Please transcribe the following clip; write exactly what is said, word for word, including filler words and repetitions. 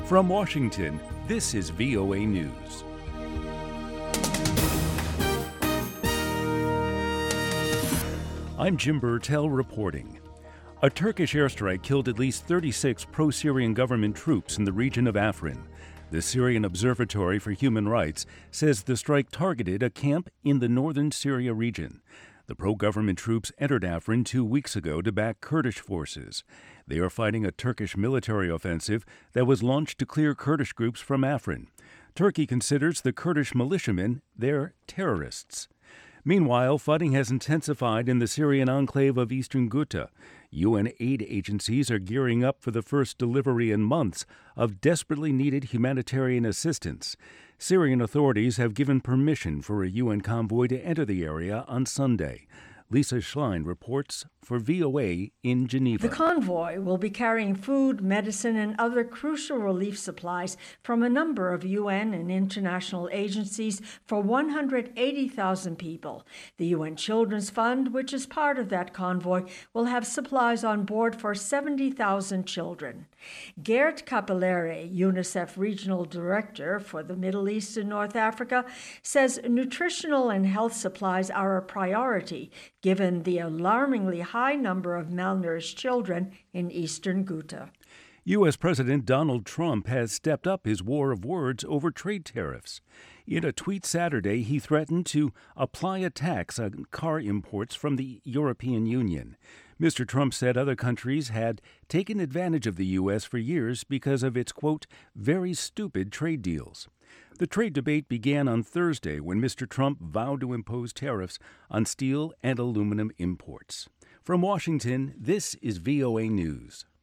From Washington, this is V O A News. I'm Jim Burtell reporting. A Turkish airstrike killed at least thirty-six pro-Syrian government troops in the region of Afrin. The Syrian Observatory for Human Rights says the strike targeted a camp in the northern Syria region. The pro-government troops entered Afrin two weeks ago to back Kurdish forces. They are fighting a Turkish military offensive that was launched to clear Kurdish groups from Afrin. Turkey considers the Kurdish militiamen their terrorists. Meanwhile, fighting has intensified in the Syrian enclave of eastern Ghouta. U N aid agencies are gearing up for the first delivery in months of desperately needed humanitarian assistance. Syrian authorities have given permission for a U N convoy to enter the area on Sunday. Lisa Schlein reports for V O A in Geneva. The convoy will be carrying food, medicine, and other crucial relief supplies from a number of U N and international agencies for one hundred eighty thousand people. The U N Children's Fund, which is part of that convoy, will have supplies on board for seventy thousand children. Gert Capillere, UNICEF Regional Director for the Middle East and North Africa, says nutritional and health supplies are a priority given the alarmingly high number of malnourished children in eastern Ghouta. U S. President Donald Trump has stepped up his war of words over trade tariffs. In a tweet Saturday, he threatened to apply a tax on car imports from the European Union. Mister Trump said other countries had taken advantage of the U S for years because of its, quote, very stupid trade deals. The trade debate began on Thursday when Mister Trump vowed to impose tariffs on steel and aluminum imports. From Washington, this is V O A News.